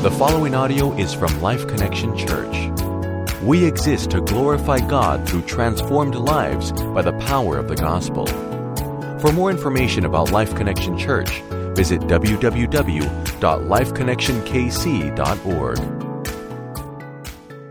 The following audio is from Life Connection Church. We exist to glorify God through transformed lives by the power of the gospel. For more information about Life Connection Church, visit www.lifeconnectionkc.org.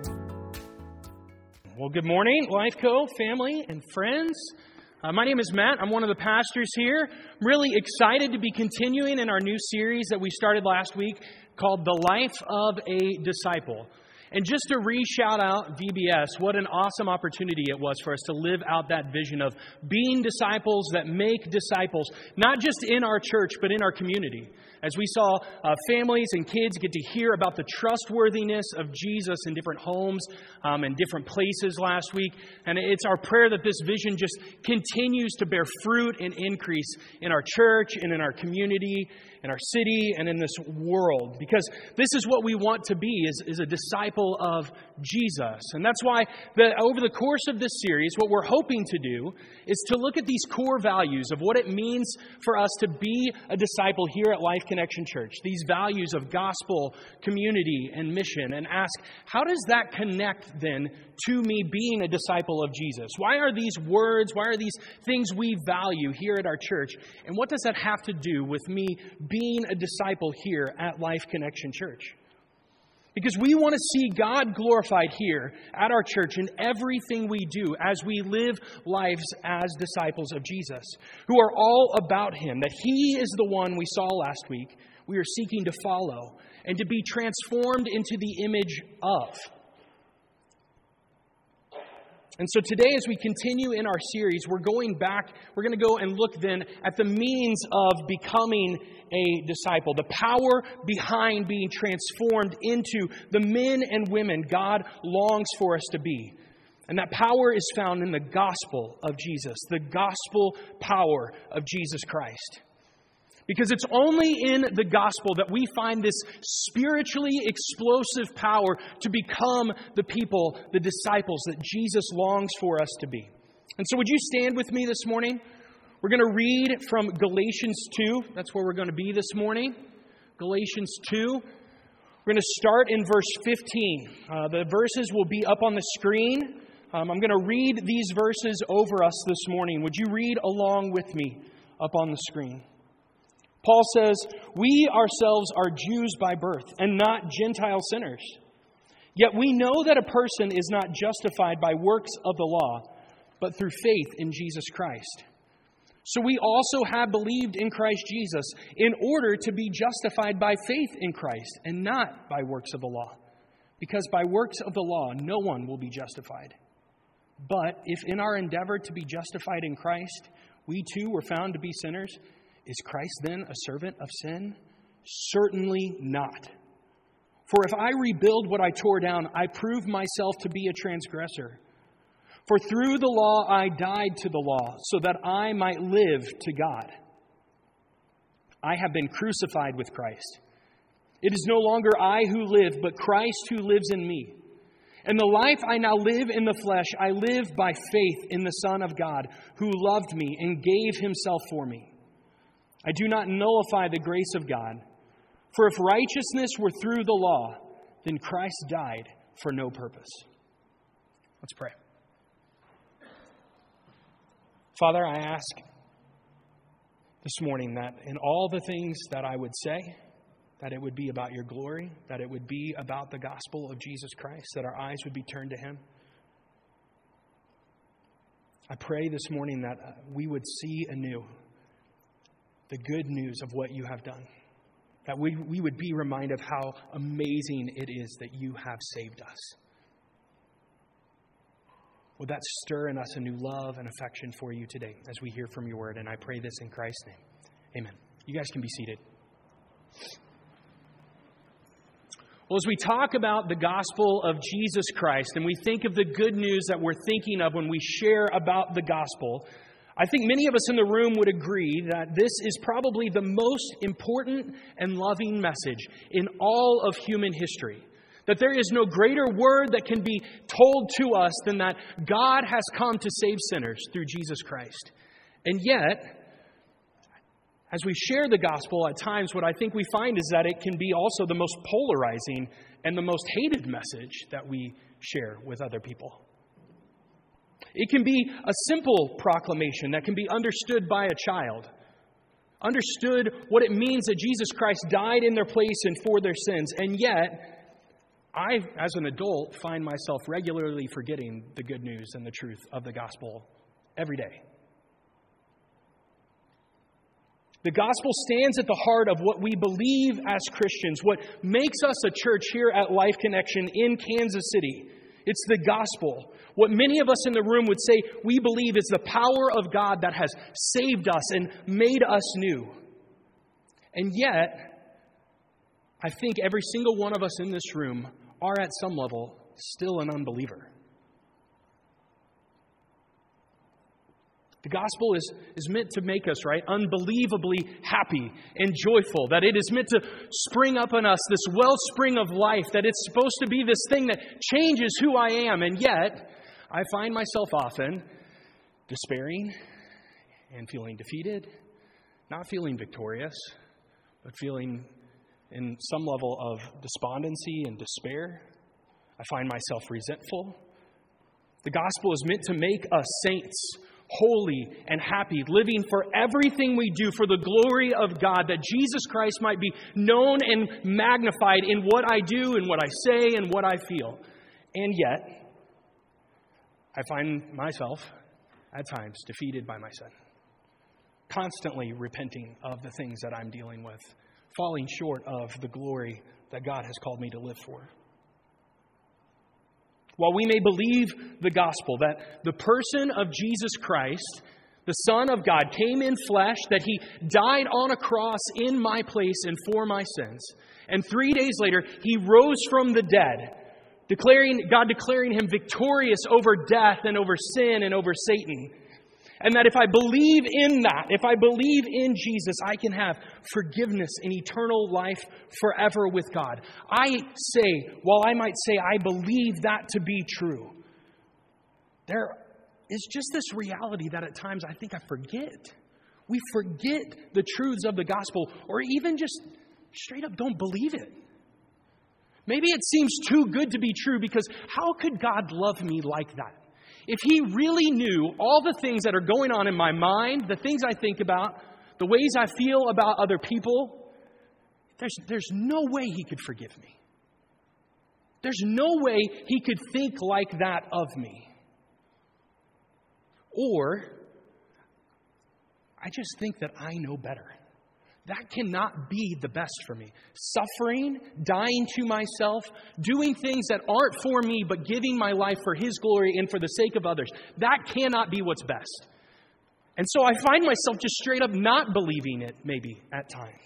Well, good morning, LifeCo family and friends. My name is Matt. I'm one of the pastors here. I'm really excited to be continuing in our new series that we started last week called The Life of a Disciple. And just to re-shout out VBS, what an awesome opportunity it was for us to live out that vision of being disciples that make disciples, not just in our church, but in our community. As we saw families and kids get to hear about the trustworthiness of Jesus in different homes and different places last week. And it's our prayer that this vision just continues to bear fruit and increase in our church and in our community, in our city, and in this world. Because this is what we want to be, is a disciple of Jesus. And that's why over the course of this series, what we're hoping to do is to look at these core values of what it means for us to be a disciple here at Life Connection Church. These values of gospel, community, and mission. And ask, how does that connect then to me being a disciple of Jesus? Why are these words, why are these things we value here at our church? And what does that have to do with me being a disciple here at Life Connection Church? Because we want to see God glorified here at our church in everything we do as we live lives as disciples of Jesus, who are all about Him, that He is the one we saw last week we are seeking to follow and to be transformed into the image of. And so today, as we continue in our series, we're going to go and look then at the means of becoming a disciple, the power behind being transformed into the men and women God longs for us to be. And that power is found in the gospel of Jesus, the gospel power of Jesus Christ. Because it's only in the gospel that we find this spiritually explosive power to become the people, the disciples that Jesus longs for us to be. And so would you stand with me this morning? We're going to read from Galatians 2. That's where we're going to be this morning. Galatians 2. We're going to start in verse 15. The verses will be up on the screen. I'm going to read these verses over us this morning. Would you read along with me up on the screen? Paul says, "We ourselves are Jews by birth and not Gentile sinners. Yet we know that a person is not justified by works of the law, but through faith in Jesus Christ. So we also have believed in Christ Jesus in order to be justified by faith in Christ and not by works of the law. Because by works of the law, no one will be justified. But if in our endeavor to be justified in Christ, we too were found to be sinners, is Christ then a servant of sin? Certainly not. For if I rebuild what I tore down, I prove myself to be a transgressor. For through the law I died to the law, so that I might live to God. I have been crucified with Christ. It is no longer I who live, but Christ who lives in me. And the life I now live in the flesh, I live by faith in the Son of God, who loved me and gave Himself for me. I do not nullify the grace of God. For if righteousness were through the law, then Christ died for no purpose." Let's pray. Father, I ask this morning that in all the things that I would say, that it would be about Your glory, that it would be about the gospel of Jesus Christ, that our eyes would be turned to Him. I pray this morning that we would see anew the good news of what You have done. That we would be reminded of how amazing it is that You have saved us. Would that stir in us a new love and affection for You today as we hear from Your word? And I pray this in Christ's name. Amen. You guys can be seated. Well, as we talk about the gospel of Jesus Christ and we think of the good news that we're thinking of when we share about the gospel, I think many of us in the room would agree that this is probably the most important and loving message in all of human history. That there is no greater word that can be told to us than that God has come to save sinners through Jesus Christ. And yet, as we share the gospel, at times what I think we find is that it can be also the most polarizing and the most hated message that we share with other people. It can be a simple proclamation that can be understood by a child, understood what it means that Jesus Christ died in their place and for their sins, and yet I, as an adult, find myself regularly forgetting the good news and the truth of the gospel every day. The gospel stands at the heart of what we believe as Christians, what makes us a church here at Life Connection in Kansas City. It's the gospel. What many of us in the room would say we believe is the power of God that has saved us and made us new. And yet, I think every single one of us in this room are at some level still an unbeliever. The gospel is meant to make us, right, unbelievably happy and joyful. That it is meant to spring up in us this wellspring of life. That it's supposed to be this thing that changes who I am. And yet, I find myself often despairing and feeling defeated. Not feeling victorious, but feeling in some level of despondency and despair. I find myself resentful. The gospel is meant to make us saints, holy and happy, living for everything we do for the glory of God, that Jesus Christ might be known and magnified in what I do and what I say and what I feel. And yet, I find myself at times defeated by my sin, constantly repenting of the things that I'm dealing with, falling short of the glory that God has called me to live for. While we may believe the gospel, that the person of Jesus Christ, the Son of God, came in flesh, that He died on a cross in my place and for my sins, and 3 days later He rose from the dead, God declaring Him victorious over death and over sin and over Satan. And that if I believe in that, if I believe in Jesus, I can have forgiveness and eternal life forever with God. While I might say I believe that to be true, there is just this reality that at times I think I forget. We forget the truths of the gospel, or even just straight up don't believe it. Maybe it seems too good to be true, because how could God love me like that? If He really knew all the things that are going on in my mind, the things I think about, the ways I feel about other people, there's no way He could forgive me. There's no way He could think like that of me. Or, I just think that I know better. That cannot be the best for me. Suffering, dying to myself, doing things that aren't for me, but giving my life for His glory and for the sake of others. That cannot be what's best. And so I find myself just straight up not believing it, maybe, at times.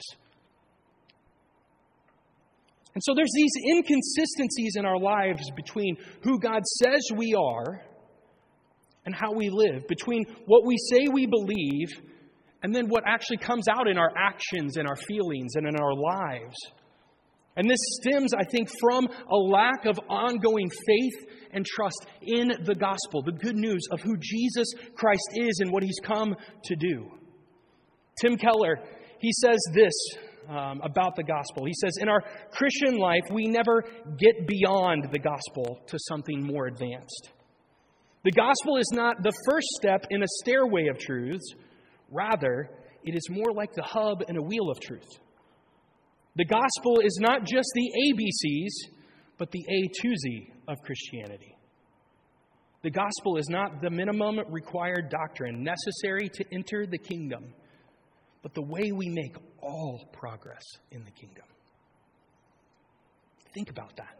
And so there's these inconsistencies in our lives between who God says we are and how we live, between what we say we believe and then what actually comes out in our actions and our feelings and in our lives. And this stems, I think, from a lack of ongoing faith and trust in the gospel, the good news of who Jesus Christ is and what He's come to do. Tim Keller, he says this about the gospel. He says, in our Christian life, we never get beyond the gospel to something more advanced. The gospel is not the first step in a stairway of truths. Rather, it is more like the hub in a wheel of truth. The gospel is not just the ABCs, but the A to Z of Christianity. The gospel is not the minimum required doctrine necessary to enter the kingdom, but the way we make all progress in the kingdom. Think about that.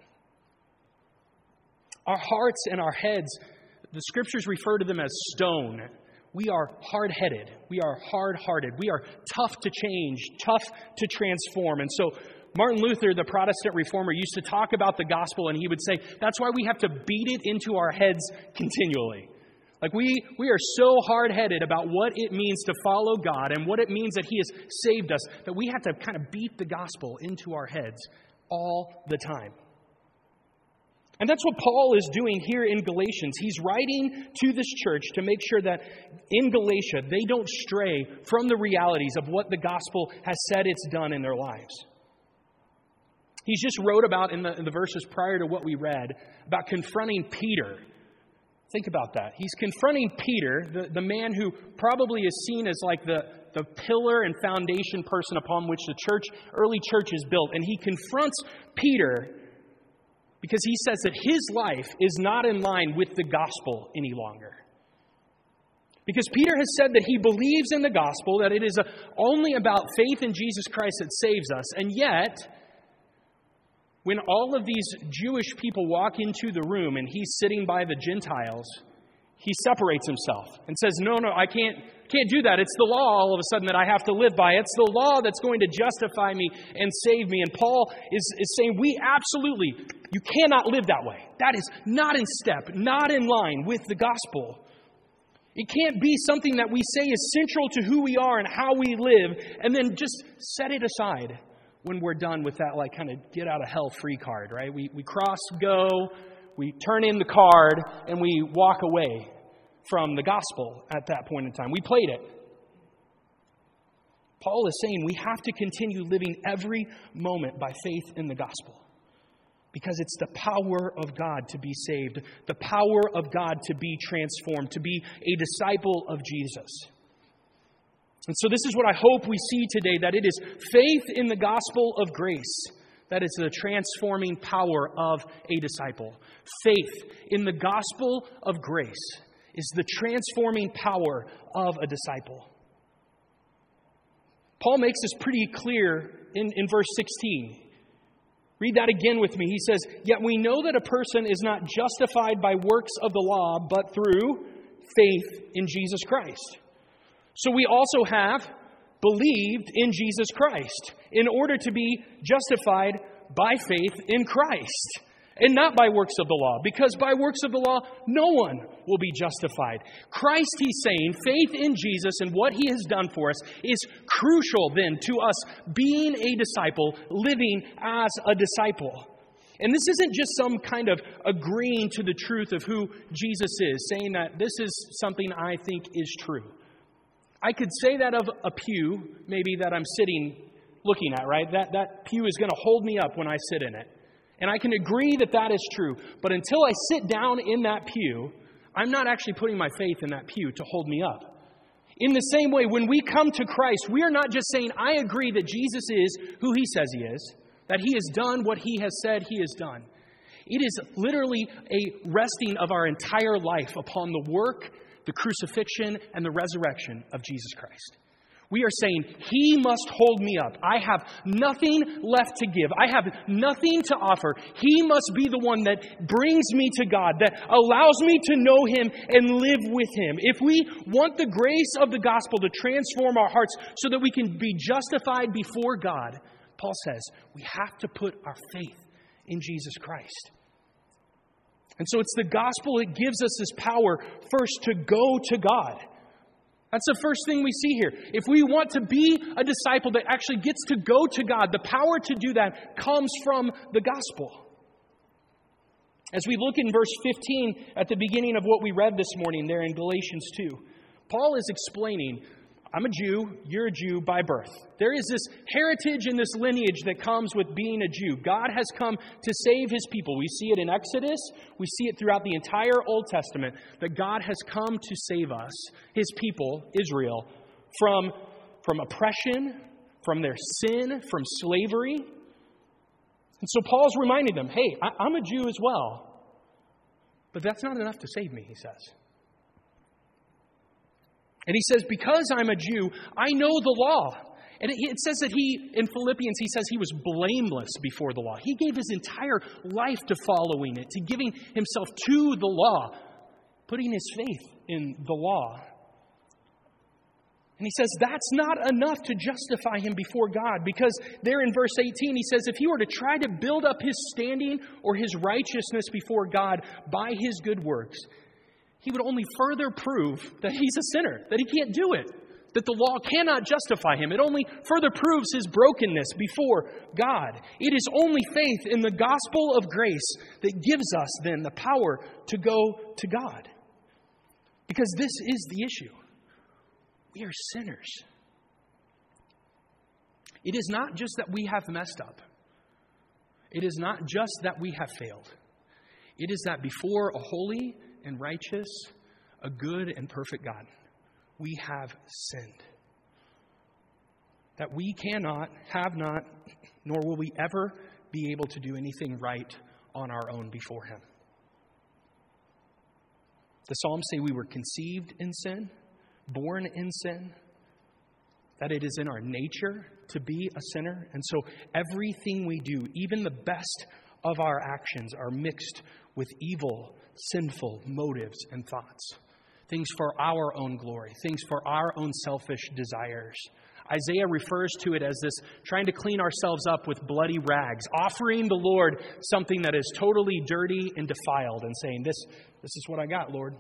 Our hearts and our heads, the scriptures refer to them as stone. We are hard-headed. We are hard-hearted. We are tough to change, tough to transform. And so Martin Luther, the Protestant reformer, used to talk about the gospel, and he would say, that's why we have to beat it into our heads continually. Like we are so hard-headed about what it means to follow God and what it means that He has saved us, that we have to kind of beat the gospel into our heads all the time. And that's what Paul is doing here in Galatians. He's writing to this church to make sure that in Galatia, they don't stray from the realities of what the gospel has said it's done in their lives. He's just wrote about in the verses prior to what we read about confronting Peter. Think about that. He's confronting Peter, the man who probably is seen as like the pillar and foundation person upon which the early church is built. And he confronts Peter because he says that his life is not in line with the gospel any longer. Because Peter has said that he believes in the gospel, that it is only about faith in Jesus Christ that saves us. And yet, when all of these Jewish people walk into the room and he's sitting by the Gentiles, he separates himself and says, no, I can't do that. It's the law all of a sudden that I have to live by. It's the law that's going to justify me and save me. And Paul is saying, you cannot live that way. That is not in step, not in line with the gospel. It can't be something that we say is central to who we are and how we live, and then just set it aside when we're done with that, like, kind of get out of hell free card, right? We cross go, we turn in the card, and we walk away from the gospel at that point in time. We played it. Paul is saying we have to continue living every moment by faith in the gospel. Because it's the power of God to be saved, the power of God to be transformed, to be a disciple of Jesus. And so this is what I hope we see today, that it is faith in the gospel of grace that is the transforming power of a disciple. Faith in the gospel of grace is the transforming power of a disciple. Paul makes this pretty clear in verse 16. Read that again with me. He says, "Yet we know that a person is not justified by works of the law, but through faith in Jesus Christ. So we also have believed in Jesus Christ in order to be justified by faith in Christ, and not by works of the law, because by works of the law, no one will be justified." Christ, he's saying, faith in Jesus and what he has done for us is crucial then to us being a disciple, living as a disciple. And this isn't just some kind of agreeing to the truth of who Jesus is, saying that this is something I think is true. I could say that of a pew, maybe that I'm sitting looking at, right? That pew is going to hold me up when I sit in it. And I can agree that that is true. But until I sit down in that pew, I'm not actually putting my faith in that pew to hold me up. In the same way, when we come to Christ, we are not just saying, I agree that Jesus is who he says he is, that he has done what he has said he has done. It is literally a resting of our entire life upon the work, the crucifixion, and the resurrection of Jesus Christ. We are saying, he must hold me up. I have nothing left to give. I have nothing to offer. He must be the one that brings me to God, that allows me to know him and live with him. If we want the grace of the gospel to transform our hearts so that we can be justified before God, Paul says, we have to put our faith in Jesus Christ. And so it's the gospel that gives us this power first to go to God. That's the first thing we see here. If we want to be a disciple that actually gets to go to God, the power to do that comes from the gospel. As we look in verse 15 at the beginning of what we read this morning there in Galatians 2, Paul is explaining, I'm a Jew, you're a Jew by birth. There is this heritage and this lineage that comes with being a Jew. God has come to save his people. We see it in Exodus. We see it throughout the entire Old Testament that God has come to save us, his people, Israel, from oppression, from their sin, from slavery. And so Paul's reminding them, hey, I'm a Jew as well. But that's not enough to save me, he says. And he says, because I'm a Jew, I know the law. And it says that in Philippians, he says he was blameless before the law. He gave his entire life to following it, to giving himself to the law, putting his faith in the law. And he says that's not enough to justify him before God, because there in verse 18, he says if he were to try to build up his standing or his righteousness before God by his good works, he would only further prove that he's a sinner, that he can't do it, that the law cannot justify him. It only further proves his brokenness before God. It is only faith in the gospel of grace that gives us then the power to go to God. Because this is the issue. We are sinners. It is not just that we have messed up. It is not just that we have failed. It is that before a holy and righteous, a good and perfect God, we have sinned. That we cannot, have not, nor will we ever be able to do anything right on our own before Him. The Psalms say we were conceived in sin, born in sin, that it is in our nature to be a sinner. And so everything we do, even the best of our actions, are mixed with evil, sinful motives and thoughts. Things for our own glory, things for our own selfish desires. Isaiah refers to it as this trying to clean ourselves up with bloody rags, offering the Lord something that is totally dirty and defiled and saying, this is what I got, Lord.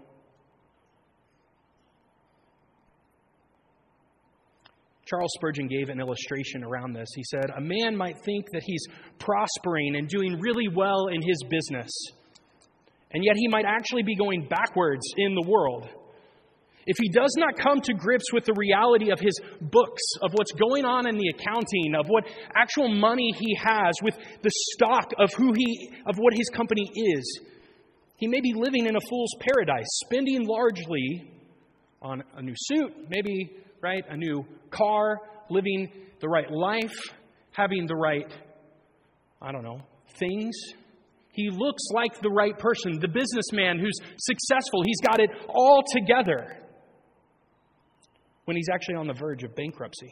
Charles Spurgeon gave an illustration around this. He said, a man might think that he's prospering and doing really well in his business, and yet he might actually be going backwards in the world. If he does not come to grips with the reality of his books, of what's going on in the accounting, of what actual money he has, with the stock of what his company is, he may be living in a fool's paradise, spending largely on a new suit, maybe, right, a new car, living the right life, having the right, things. He looks like the right person, the businessman who's successful. He's got it all together, when he's actually on the verge of bankruptcy.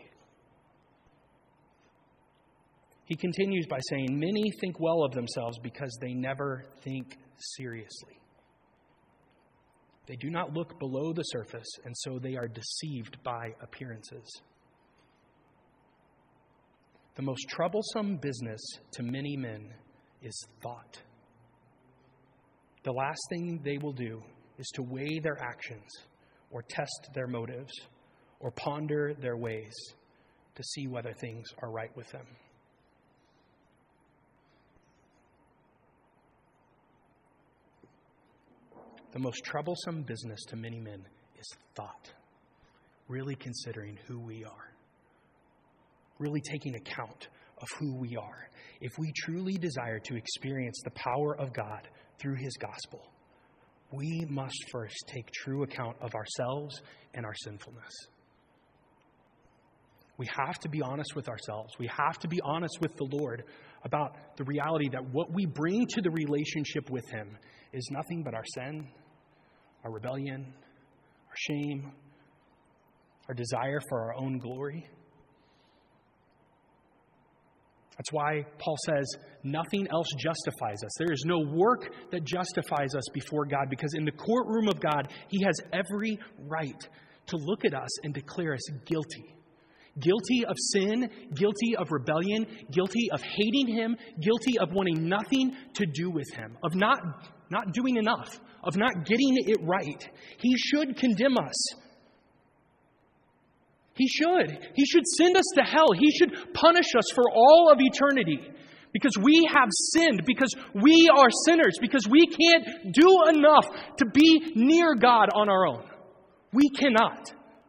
He continues by saying, many think well of themselves because they never think seriously. They do not look below the surface, and so they are deceived by appearances. The most troublesome business to many men is thought. The last thing they will do is to weigh their actions or test their motives or ponder their ways to see whether things are right with them. The most troublesome business to many men is thought. Really considering who we are. Really taking account of who we are. If we truly desire to experience the power of God through His gospel, we must first take true account of ourselves and our sinfulness. We have to be honest with ourselves. We have to be honest with the Lord about the reality that what we bring to the relationship with Him is nothing but our sin, our rebellion, our shame, our desire for our own glory. That's why Paul says nothing else justifies us. There is no work that justifies us before God, because in the courtroom of God, He has every right to look at us and declare us guilty. Guilty of sin, guilty of rebellion, guilty of hating Him, guilty of wanting nothing to do with Him, of not doing enough, of not getting it right. He should condemn us. He should send us to hell. He should punish us for all of eternity because we have sinned, because we are sinners, because we can't do enough to be near God on our own. We cannot.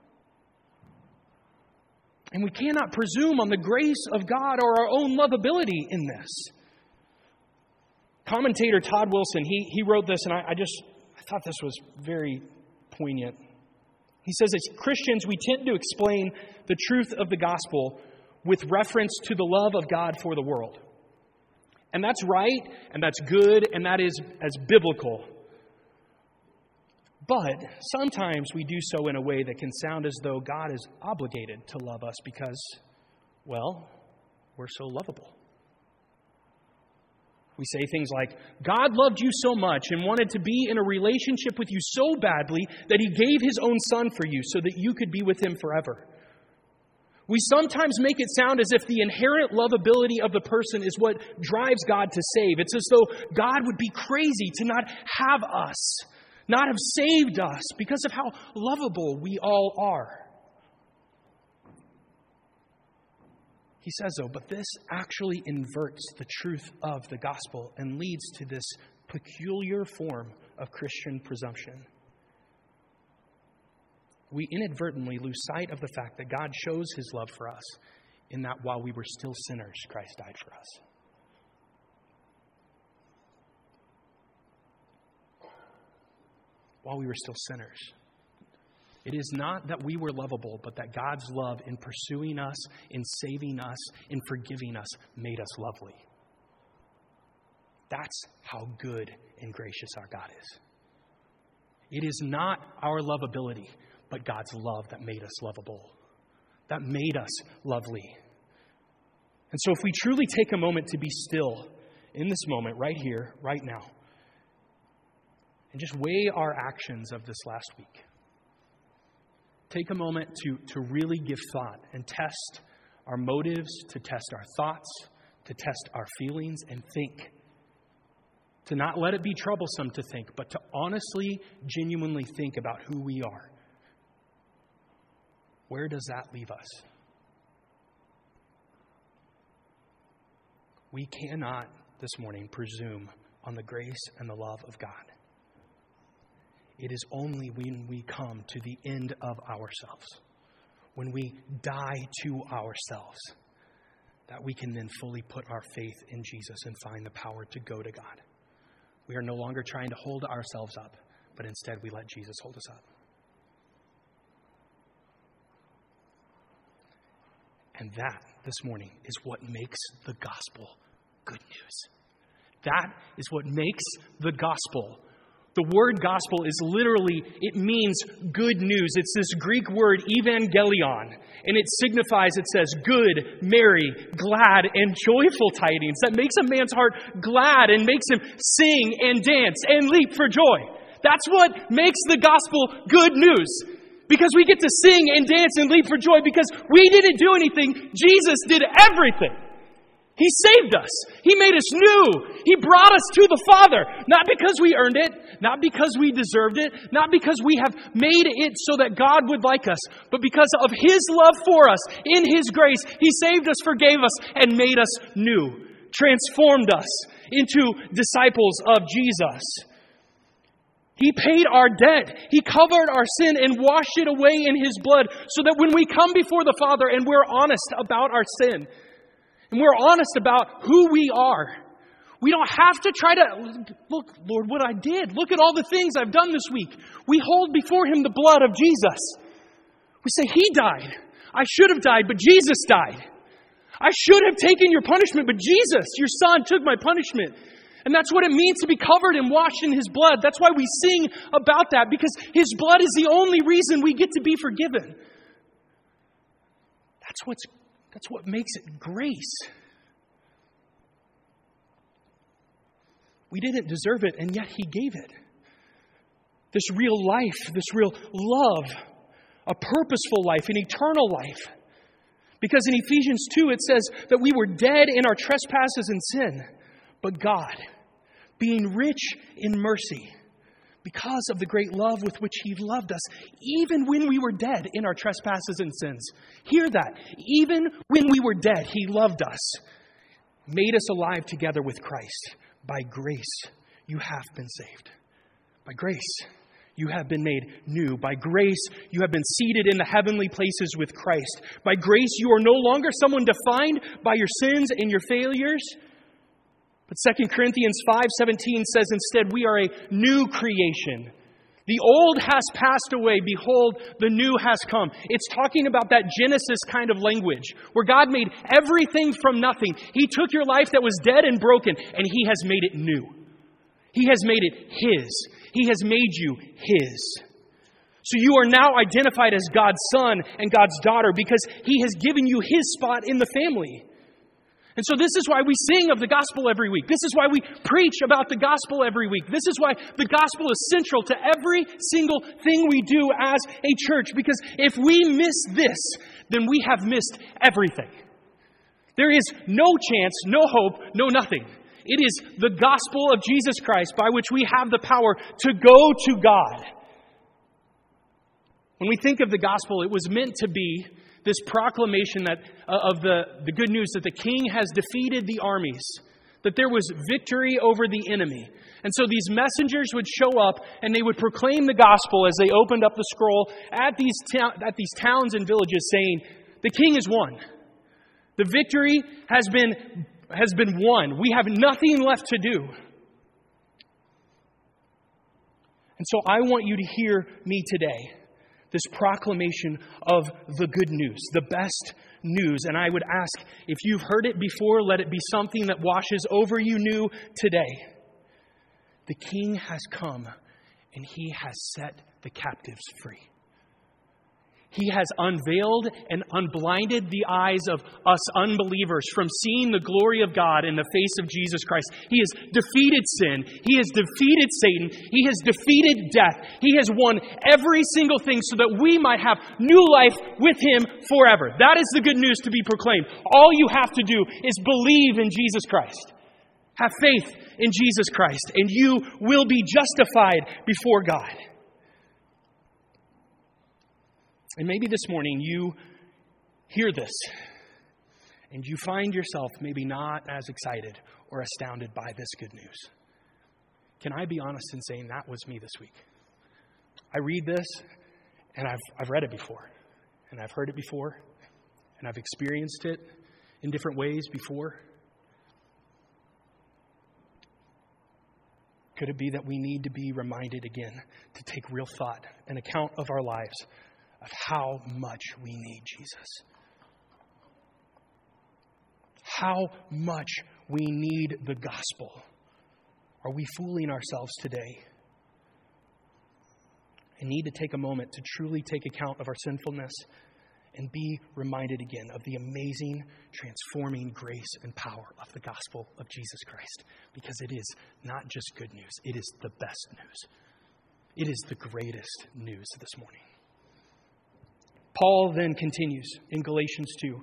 And we cannot presume on the grace of God or our own lovability in this. Commentator Todd Wilson, he wrote this, and I thought this was very poignant. He says, as Christians, we tend to explain the truth of the gospel with reference to the love of God for the world. And that's right, and that's good, and that is as biblical. But sometimes we do so in a way that can sound as though God is obligated to love us because, well, we're so lovable. We say things like, God loved you so much and wanted to be in a relationship with you so badly that He gave His own Son for you so that you could be with Him forever. We sometimes make it sound as if the inherent lovability of the person is what drives God to save. It's as though God would be crazy to not have us, not have saved us because of how lovable we all are. He says, though, but this actually inverts the truth of the gospel and leads to this peculiar form of Christian presumption. We inadvertently lose sight of the fact that God shows his love for us in that while we were still sinners, Christ died for us. While we were still sinners. It is not that we were lovable, but that God's love in pursuing us, in saving us, in forgiving us, made us lovely. That's how good and gracious our God is. It is not our lovability, but God's love that made us lovable, that made us lovely. And so if we truly take a moment to be still in this moment, right here, right now, and just weigh our actions of this last week. Take a moment to really give thought and test our motives, to test our thoughts, to test our feelings, and think. To not let it be troublesome to think, but to honestly, genuinely think about who we are. Where does that leave us? We cannot this morning presume on the grace and the love of God. It is only when we come to the end of ourselves, when we die to ourselves, that we can then fully put our faith in Jesus and find the power to go to God. We are no longer trying to hold ourselves up, but instead we let Jesus hold us up. And that, this morning, is what makes the gospel good news. That is what makes the gospel. The word gospel is literally, it means good news. It's this Greek word evangelion, and it signifies, it says, good, merry, glad, and joyful tidings. That makes a man's heart glad and makes him sing and dance and leap for joy. That's what makes the gospel good news. Because we get to sing and dance and leap for joy because we didn't do anything. Jesus did everything. He saved us. He made us new. He brought us to the Father. Not because we earned it. Not because we deserved it. Not because we have made it so that God would like us. But because of His love for us. In His grace, He saved us, forgave us, and made us new. Transformed us into disciples of Jesus. He paid our debt. He covered our sin and washed it away in His blood so that when we come before the Father and we're honest about our sin, and we're honest about who we are, we don't have to try to, look, Lord, what I did. Look at all the things I've done this week. We hold before Him the blood of Jesus. We say, He died. I should have died, but Jesus died. I should have taken your punishment, but Jesus, your Son, took my punishment. And that's what it means to be covered and washed in His blood. That's why we sing about that, because His blood is the only reason we get to be forgiven. That's what makes it grace. We didn't deserve it, and yet He gave it. This real life, this real love, a purposeful life, an eternal life. Because in Ephesians 2 it says that we were dead in our trespasses and sin, but God, being rich in mercy, because of the great love with which He loved us, even when we were dead in our trespasses and sins. Hear that. Even when we were dead, He loved us, made us alive together with Christ. By grace, you have been saved. By grace, you have been made new. By grace, you have been seated in the heavenly places with Christ. By grace, you are no longer someone defined by your sins and your failures. But 2 Corinthians 5:17 says instead, we are a new creation. The old has passed away. Behold, the new has come. It's talking about that Genesis kind of language where God made everything from nothing. He took your life that was dead and broken and He has made it new. He has made it His. He has made you His. So you are now identified as God's son and God's daughter because He has given you His spot in the family. And so this is why we sing of the gospel every week. This is why we preach about the gospel every week. This is why the gospel is central to every single thing we do as a church. Because if we miss this, then we have missed everything. There is no chance, no hope, no nothing. It is the gospel of Jesus Christ by which we have the power to go to God. When we think of the gospel, it was meant to be this proclamation that of the good news that the king has defeated the armies, that there was victory over the enemy. And so these messengers would show up and they would proclaim the gospel as they opened up the scroll at these towns and villages, saying, the king has won. The victory has been won. We have nothing left to do. And so I want you to hear me today, this proclamation of the good news, the best news. And I would ask, if you've heard it before, let it be something that washes over you new today. The King has come and He has set the captives free. He has unveiled and unblinded the eyes of us unbelievers from seeing the glory of God in the face of Jesus Christ. He has defeated sin. He has defeated Satan. He has defeated death. He has won every single thing so that we might have new life with Him forever. That is the good news to be proclaimed. All you have to do is believe in Jesus Christ. Have faith in Jesus Christ, and you will be justified before God. And maybe this morning you hear this and you find yourself maybe not as excited or astounded by this good news. Can I be honest in saying that was me this week? I read this and I've read it before and I've heard it before and I've experienced it in different ways before. Could it be that we need to be reminded again to take real thought and account of our lives, of how much we need Jesus? How much we need the gospel. Are we fooling ourselves today? I need to take a moment to truly take account of our sinfulness and be reminded again of the amazing, transforming grace and power of the gospel of Jesus Christ. Because it is not just good news, it is the best news. It is the greatest news this morning. Paul then continues in Galatians 2.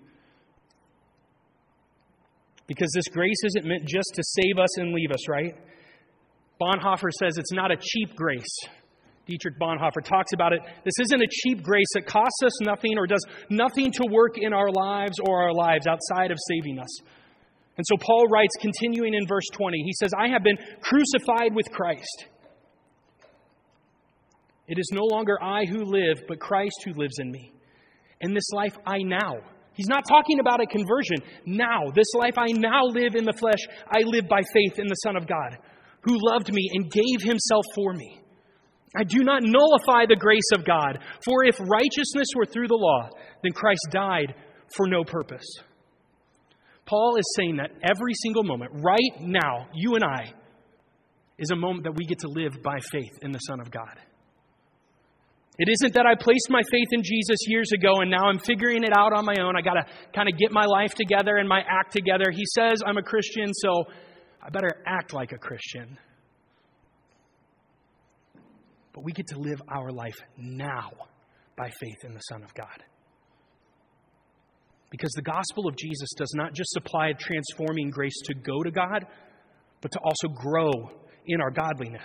Because this grace isn't meant just to save us and leave us, right? Bonhoeffer says it's not a cheap grace. Dietrich Bonhoeffer talks about it. This isn't a cheap grace that costs us nothing or does nothing to work in our lives or our lives outside of saving us. And so Paul writes, continuing in verse 20, he says, I have been crucified with Christ. It is no longer I who live, but Christ who lives in me. In this life I now. He's not talking about a conversion. Now, this life I now live in the flesh, I live by faith in the Son of God, who loved me and gave Himself for me. I do not nullify the grace of God, for if righteousness were through the law, then Christ died for no purpose. Paul is saying that every single moment, right now, you and I, is a moment that we get to live by faith in the Son of God. It isn't that I placed my faith in Jesus years ago and now I'm figuring it out on my own. I got to kind of get my life together and my act together. He says I'm a Christian, so I better act like a Christian. But we get to live our life now by faith in the Son of God. Because the gospel of Jesus does not just supply a transforming grace to go to God, but to also grow in our godliness.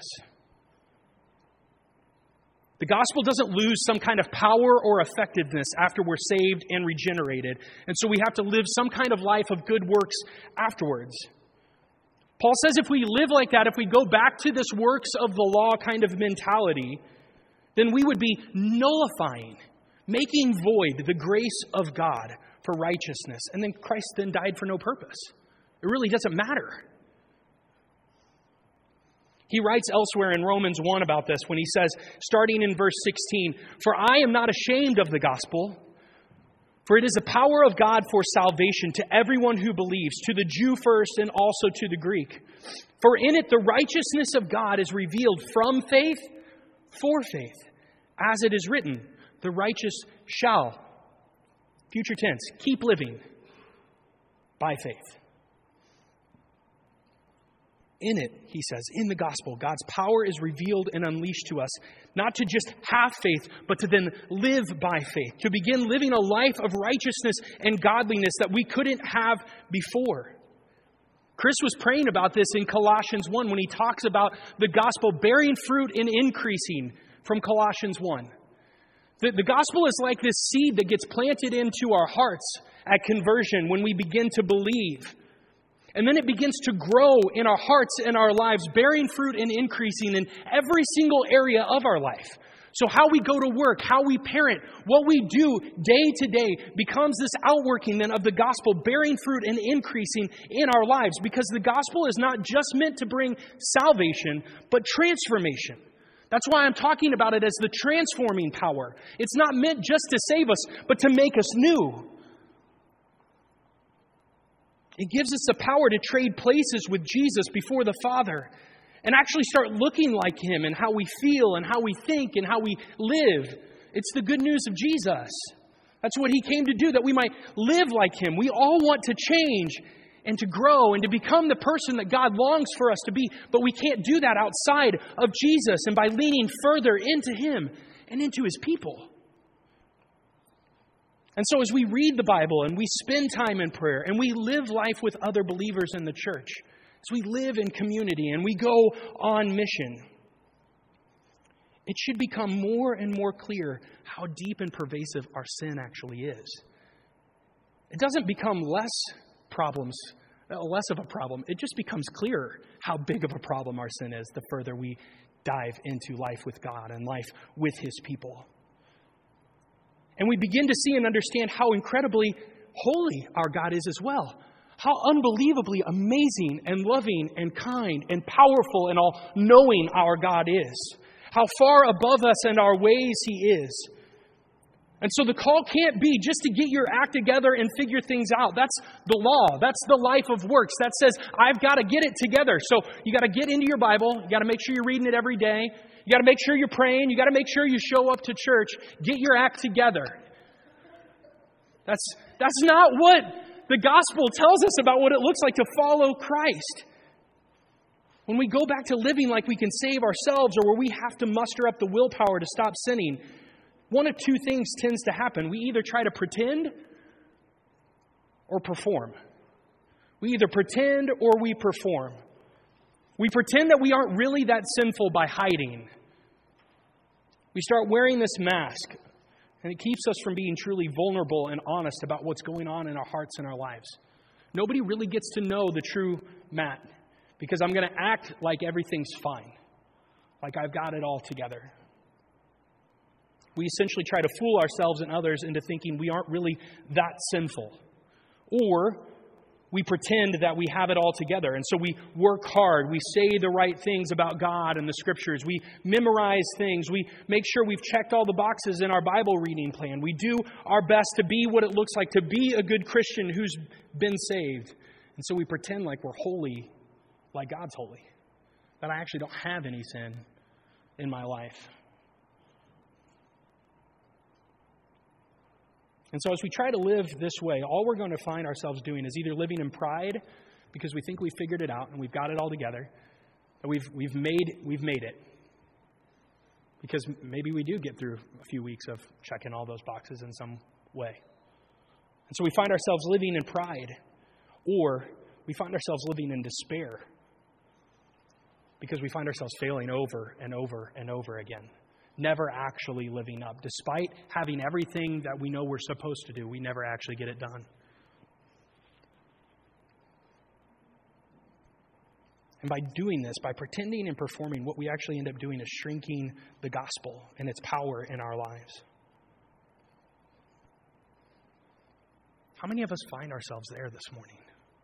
The gospel doesn't lose some kind of power or effectiveness after we're saved and regenerated. And so we have to live some kind of life of good works afterwards. Paul says if we live like that, if we go back to this works of the law kind of mentality, then we would be nullifying, making void the grace of God for righteousness. And then Christ then died for no purpose. It really doesn't matter. He writes elsewhere in Romans 1 about this when he says, starting in verse 16, For I am not ashamed of the gospel, for it is the power of God for salvation to everyone who believes, to the Jew first and also to the Greek. For in it the righteousness of God is revealed from faith for faith. As it is written, the righteous shall, future tense, keep living by faith. In it, he says, in the gospel, God's power is revealed and unleashed to us, not to just have faith, but to then live by faith, to begin living a life of righteousness and godliness that we couldn't have before. Chris was praying about this in Colossians 1 when he talks about the gospel bearing fruit and increasing from Colossians 1. The gospel is like this seed that gets planted into our hearts at conversion when we begin to believe. And then it begins to grow in our hearts and our lives, bearing fruit and increasing in every single area of our life. So how we go to work, how we parent, what we do day to day becomes this outworking then of the gospel, bearing fruit and increasing in our lives. Because the gospel is not just meant to bring salvation, but transformation. That's why I'm talking about it as the transforming power. It's not meant just to save us, but to make us new. It gives us the power to trade places with Jesus before the Father and actually start looking like Him in how we feel and how we think and how we live. It's the good news of Jesus. That's what He came to do, that we might live like Him. We all want to change and to grow and to become the person that God longs for us to be, but we can't do that outside of Jesus and by leaning further into Him and into His people. And so as we read the Bible and we spend time in prayer and we live life with other believers in the church, as we live in community and we go on mission, it should become more and more clear how deep and pervasive our sin actually is. It doesn't become less of a problem. It just becomes clearer how big of a problem our sin is the further we dive into life with God and life with His people. And we begin to see and understand how incredibly holy our God is as well. How unbelievably amazing and loving and kind and powerful and all-knowing our God is. How far above us and our ways He is. And so the call can't be just to get your act together and figure things out. That's the law. That's the life of works. That says, I've got to get it together. So you got to get into your Bible. You got to make sure you're reading it every day. You got to make sure you're praying. You got to make sure you show up to church. Get your act together. That's not what the gospel tells us about what it looks like to follow Christ. When we go back to living like we can save ourselves or where we have to muster up the willpower to stop sinning, one of two things tends to happen. We either try to pretend or perform. We either pretend or we perform. We pretend that we aren't really that sinful by hiding. We start wearing this mask, and it keeps us from being truly vulnerable and honest about what's going on in our hearts and our lives. Nobody really gets to know the true Matt because I'm going to act like everything's fine, like I've got it all together. We essentially try to fool ourselves and others into thinking we aren't really that sinful. Or we pretend that we have it all together. And so we work hard. We say the right things about God and the Scriptures. We memorize things. We make sure we've checked all the boxes in our Bible reading plan. We do our best to be what it looks like to be a good Christian who's been saved. And so we pretend like we're holy, like God's holy. That I actually don't have any sin in my life. And so as we try to live this way, all we're going to find ourselves doing is either living in pride because we think we've figured it out and we've got it all together, that we've made it. Because maybe we do get through a few weeks of checking all those boxes in some way. And so we find ourselves living in pride, or we find ourselves living in despair because we find ourselves failing over and over and over again. Never actually living up. Despite having everything that we know we're supposed to do, we never actually get it done. And by doing this, by pretending and performing, what we actually end up doing is shrinking the gospel and its power in our lives. How many of us find ourselves there this morning?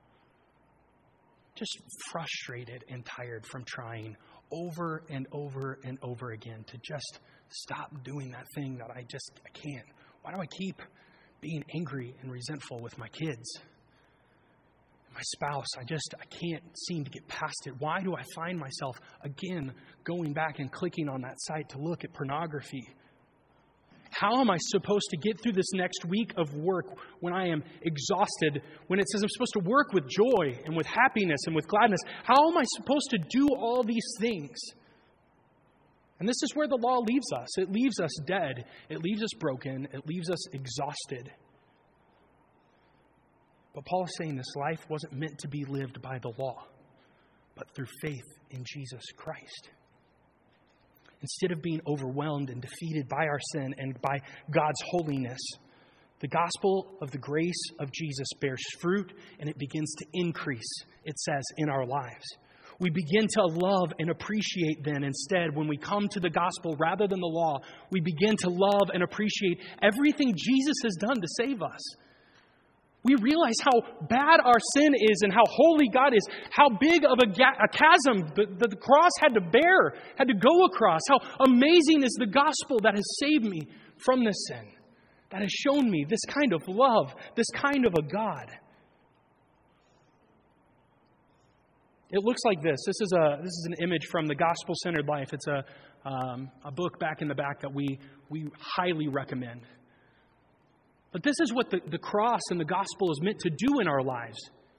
Just frustrated and tired from trying over and over and over again to just stop doing that thing that I can't. Why do I keep being angry and resentful with my kids? My spouse, I can't seem to get past it. Why do I find myself again going back and clicking on that site to look at pornography? How am I supposed to get through this next week of work when I am exhausted, when it says I'm supposed to work with joy and with happiness and with gladness? How am I supposed to do all these things? And this is where the law leaves us. It leaves us dead. It leaves us broken. It leaves us exhausted. But Paul is saying this life wasn't meant to be lived by the law, but through faith in Jesus Christ. Instead of being overwhelmed and defeated by our sin and by God's holiness, the gospel of the grace of Jesus bears fruit and it begins to increase, it says, in our lives. We begin to love and appreciate then instead when we come to the gospel rather than the law, we begin to love and appreciate everything Jesus has done to save us. We realize how bad our sin is and how holy God is, how big of a chasm the cross had to bear, had to go across, how amazing is the gospel that has saved me from this sin, that has shown me this kind of love, this kind of a God. It looks like this. This is an image from the Gospel-Centered Life. It's a book back in the back that we highly recommend. But this is what the cross and the gospel is meant to do in our lives.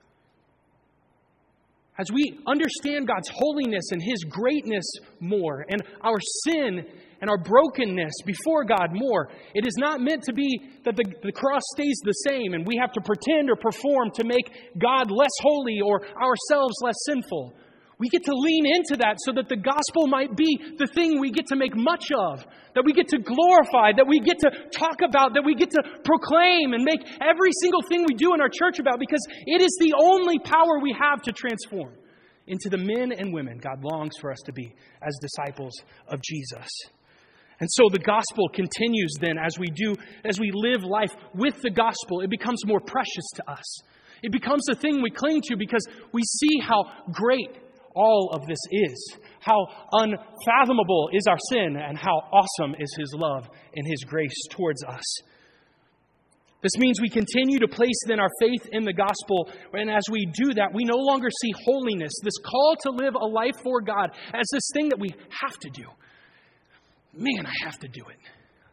As we understand God's holiness and His greatness more, and our sin and our brokenness before God more, it is not meant to be that the cross stays the same and we have to pretend or perform to make God less holy or ourselves less sinful. We get to lean into that so that the gospel might be the thing we get to make much of, that we get to glorify, that we get to talk about, that we get to proclaim and make every single thing we do in our church about, because it is the only power we have to transform into the men and women God longs for us to be as disciples of Jesus. And so the gospel continues then as we live life with the gospel. It becomes more precious to us. It becomes the thing we cling to because we see how great all of this is, how unfathomable is our sin, and how awesome is His love and His grace towards us. This means we continue to place then our faith in the gospel, and as we do that, we no longer see holiness, this call to live a life for God, as this thing that we have to do. Man, I have to do it.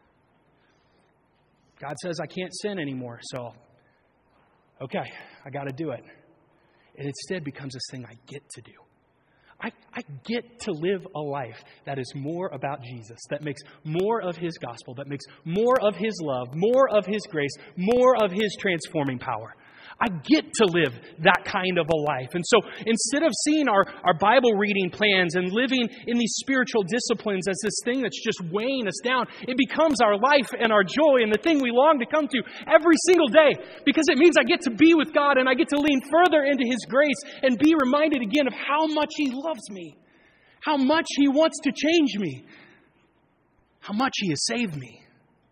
God says I can't sin anymore, so okay, I got to do it. It instead becomes this thing I get to do. I get to live a life that is more about Jesus, that makes more of His gospel, that makes more of His love, more of His grace, more of His transforming power. I get to live that kind of a life. And so instead of seeing our Bible reading plans and living in these spiritual disciplines as this thing that's just weighing us down, it becomes our life and our joy and the thing we long to come to every single day, because it means I get to be with God and I get to lean further into His grace and be reminded again of how much He loves me, how much He wants to change me, how much He has saved me.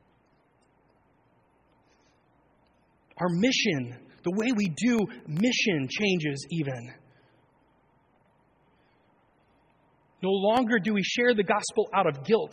Our mission, the way we do mission, changes even. No longer do we share the gospel out of guilt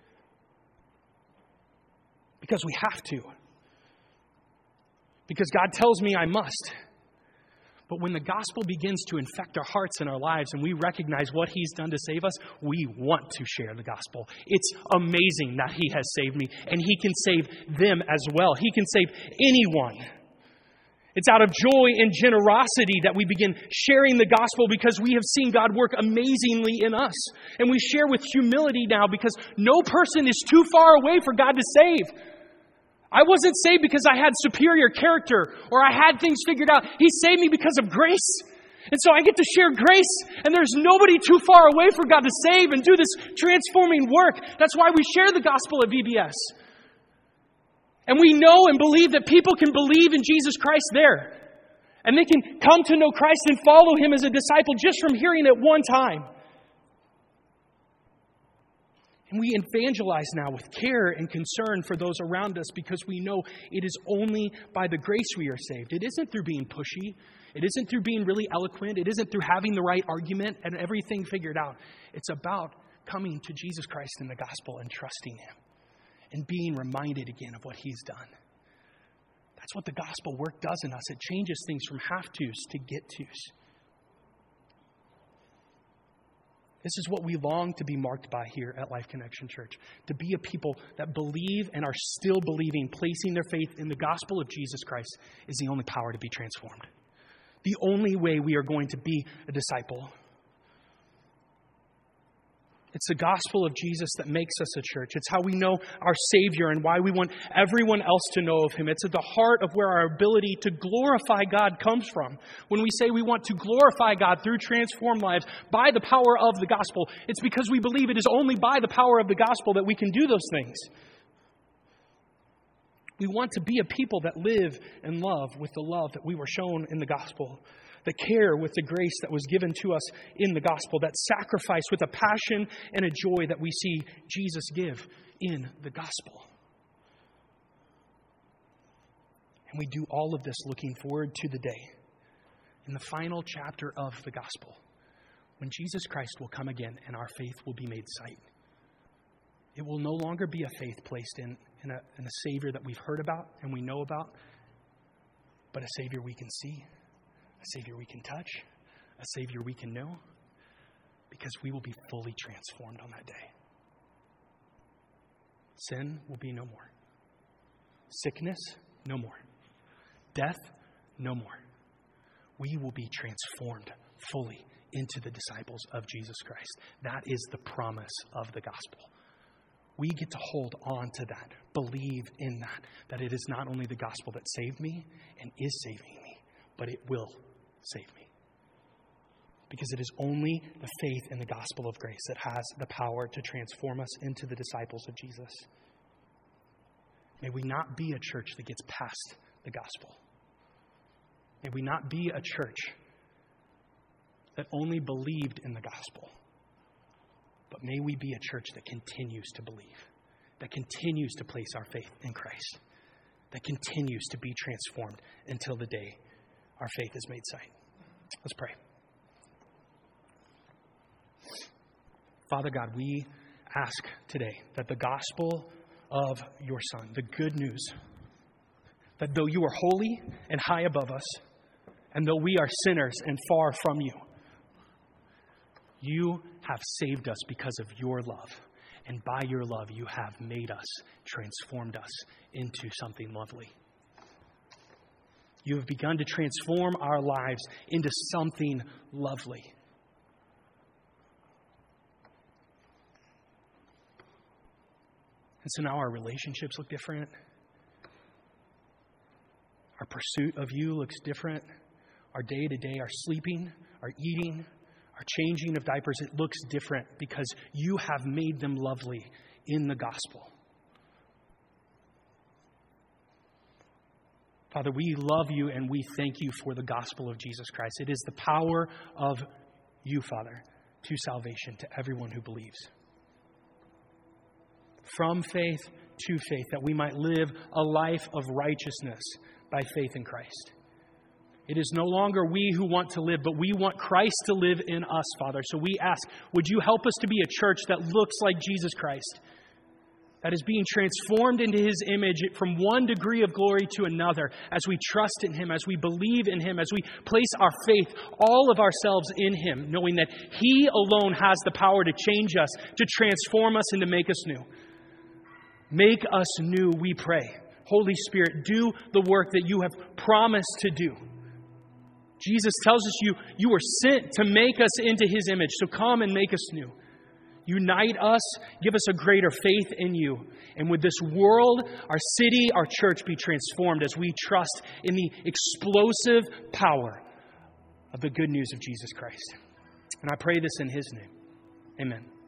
because we have to. Because God tells me I must. But when the gospel begins to infect our hearts and our lives and we recognize what He's done to save us, we want to share the gospel. It's amazing that He has saved me, and He can save them as well. He can save anyone. It's out of joy and generosity that we begin sharing the gospel because we have seen God work amazingly in us. And we share with humility now because no person is too far away for God to save. I wasn't saved because I had superior character or I had things figured out. He saved me because of grace. And so I get to share grace, and there's nobody too far away for God to save and do this transforming work. That's why we share the gospel at VBS. And we know and believe that people can believe in Jesus Christ there. And they can come to know Christ and follow Him as a disciple just from hearing it one time. And we evangelize now with care and concern for those around us because we know it is only by the grace we are saved. It isn't through being pushy. It isn't through being really eloquent. It isn't through having the right argument and everything figured out. It's about coming to Jesus Christ in the gospel and trusting Him and being reminded again of what He's done. That's what the gospel work does in us. It changes things from have-tos to get-tos. This is what we long to be marked by here at Life Connection Church. To be a people that believe and are still believing, placing their faith in the gospel of Jesus Christ is the only power to be transformed. The only way we are going to be a disciple. It's the gospel of Jesus that makes us a church. It's how we know our Savior and why we want everyone else to know of Him. It's at the heart of where our ability to glorify God comes from. When we say we want to glorify God through transformed lives by the power of the gospel, it's because we believe it is only by the power of the gospel that we can do those things. We want to be a people that live and love with the love that we were shown in the gospel. That care with the grace that was given to us in the gospel. That sacrifice with a passion and a joy that we see Jesus give in the gospel. And we do all of this looking forward to the day, in the final chapter of the gospel, when Jesus Christ will come again and our faith will be made sight. It will no longer be a faith placed in a Savior that we've heard about and we know about, but a Savior we can see. A Savior we can touch, a Savior we can know, because we will be fully transformed on that day. Sin will be no more. Sickness, no more. Death, no more. We will be transformed fully into the disciples of Jesus Christ. That is the promise of the gospel. We get to hold on to that, believe in that it is not only the gospel that saved me and is saving me, but it will save me. Because it is only the faith in the gospel of grace that has the power to transform us into the disciples of Jesus. May we not be a church that gets past the gospel. May we not be a church that only believed in the gospel. But may we be a church that continues to believe, that continues to place our faith in Christ, that continues to be transformed until the day our faith is made sight. Let's pray. Father God, we ask today that the gospel of your Son, the good news, that though you are holy and high above us, and though we are sinners and far from you, you have saved us because of your love. And by your love, you have made us, transformed us into something lovely. You have begun to transform our lives into something lovely. And so now our relationships look different. Our pursuit of you looks different. Our day-to-day, our sleeping, our eating, our changing of diapers, it looks different because you have made them lovely in the gospel. Father, we love you and we thank you for the gospel of Jesus Christ. It is the power of you, Father, to salvation to everyone who believes. From faith to faith, that we might live a life of righteousness by faith in Christ. It is no longer we who want to live, but we want Christ to live in us, Father. So we ask, would you help us to be a church that looks like Jesus Christ? That is being transformed into His image from one degree of glory to another as we trust in Him, as we believe in Him, as we place our faith, all of ourselves in Him, knowing that He alone has the power to change us, to transform us, and to make us new. Make us new, we pray. Holy Spirit, do the work that you have promised to do. Jesus tells us you were sent to make us into His image, so come and make us new. Unite us, give us a greater faith in you. And would this world, our city, our church be transformed as we trust in the explosive power of the good news of Jesus Christ. And I pray this in His name. Amen.